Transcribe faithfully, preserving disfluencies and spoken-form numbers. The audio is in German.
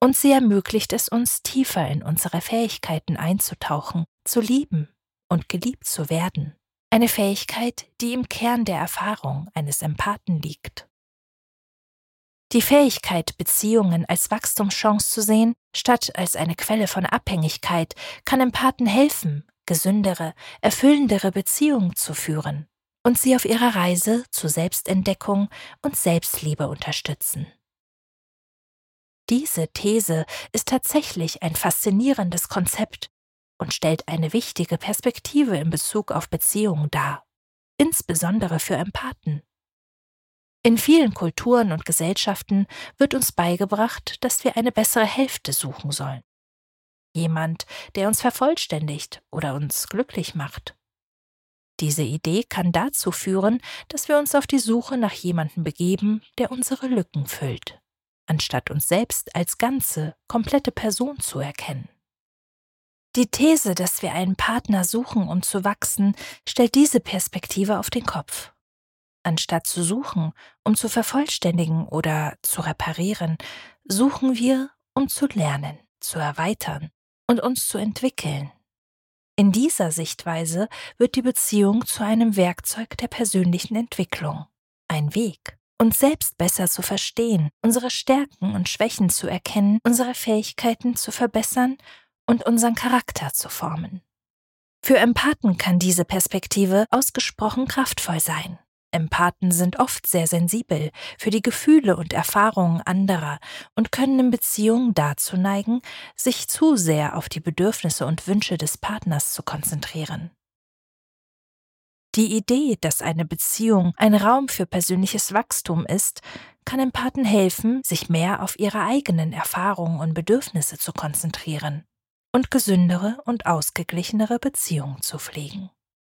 Und sie ermöglicht es uns, tiefer in unsere Fähigkeiten einzutauchen, zu lieben und geliebt zu werden. Eine Fähigkeit, die im Kern der Erfahrung eines Empathen liegt. Die Fähigkeit, Beziehungen als Wachstumschance zu sehen, statt als eine Quelle von Abhängigkeit, kann Empathen helfen, gesündere, erfüllendere Beziehungen zu führen und sie auf ihrer Reise zu Selbstentdeckung und Selbstliebe unterstützen. Diese These ist tatsächlich ein faszinierendes Konzept und stellt eine wichtige Perspektive in Bezug auf Beziehungen dar, insbesondere für Empathen. In vielen Kulturen und Gesellschaften wird uns beigebracht, dass wir eine bessere Hälfte suchen sollen. Jemand, der uns vervollständigt oder uns glücklich macht. Diese Idee kann dazu führen, dass wir uns auf die Suche nach jemandem begeben, der unsere Lücken füllt, anstatt uns selbst als ganze, komplette Person zu erkennen. Die These, dass wir einen Partner suchen, um zu wachsen, stellt diese Perspektive auf den Kopf. Anstatt zu suchen, um zu vervollständigen oder zu reparieren, suchen wir, um zu lernen, zu erweitern und uns zu entwickeln. In dieser Sichtweise wird die Beziehung zu einem Werkzeug der persönlichen Entwicklung, ein Weg, uns selbst besser zu verstehen, unsere Stärken und Schwächen zu erkennen, unsere Fähigkeiten zu verbessern und unseren Charakter zu formen. Für Empathen kann diese Perspektive ausgesprochen kraftvoll sein. Empathen sind oft sehr sensibel für die Gefühle und Erfahrungen anderer und können in Beziehungen dazu neigen, sich zu sehr auf die Bedürfnisse und Wünsche des Partners zu konzentrieren. Die Idee, dass eine Beziehung ein Raum für persönliches Wachstum ist, kann Empathen helfen, sich mehr auf ihre eigenen Erfahrungen und Bedürfnisse zu konzentrieren und gesündere und ausgeglichenere Beziehungen zu pflegen.